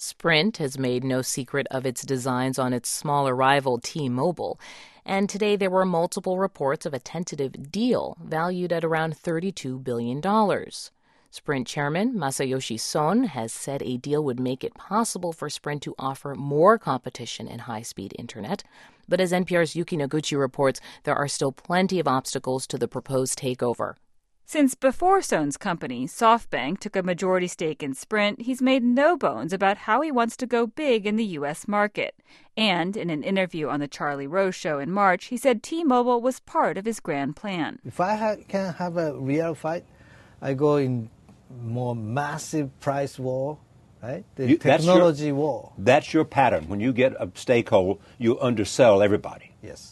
Sprint has made no secret of its designs on its smaller rival T-Mobile. And today there were multiple reports of a tentative deal valued at around $32 billion. Sprint chairman Masayoshi Son has said a deal would make it possible for Sprint to offer more competition in high-speed internet. But as NPR's Yuki Noguchi reports, there are still plenty of obstacles to the proposed takeover. Since before Son's company, SoftBank, took a majority stake in Sprint, he's made no bones about how he wants to go big in the U.S. market. And in an interview on The Charlie Rose Show in March, he said T-Mobile was part of his grand plan. If I can have a real fight, I go in more massive price war, right? The technology war. That's your pattern. When you get a stakehold, you undersell everybody. Yes.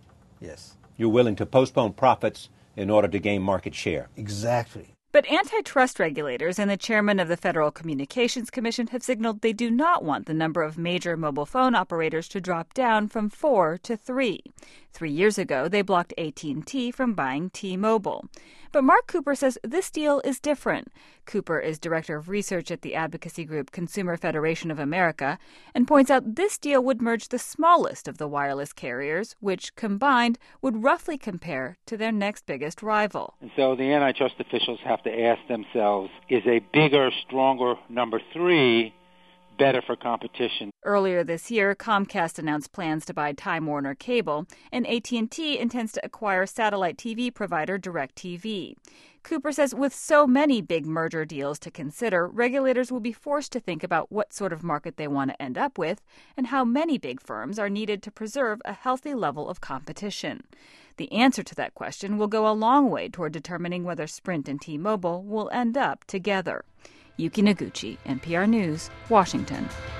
You're willing to postpone profits in order to gain market share. Exactly. But antitrust regulators and the chairman of the Federal Communications Commission have signaled they do not want the number of major mobile phone operators to drop down from 4 to 3. 3 years ago, they blocked AT&T from buying T-Mobile. But Mark Cooper says this deal is different. Cooper is director of research at the advocacy group Consumer Federation of America and points out this deal would merge the smallest of the wireless carriers, which combined would roughly compare to their next biggest rival. And so the antitrust officials have to ask themselves, is a bigger, stronger number 3 better for competition? Earlier this year, Comcast announced plans to buy Time Warner Cable, and AT&T intends to acquire satellite TV provider DirecTV. Cooper says with so many big merger deals to consider, regulators will be forced to think about what sort of market they want to end up with and how many big firms are needed to preserve a healthy level of competition. The answer to that question will go a long way toward determining whether Sprint and T-Mobile will end up together. Yuki Noguchi, NPR News, Washington.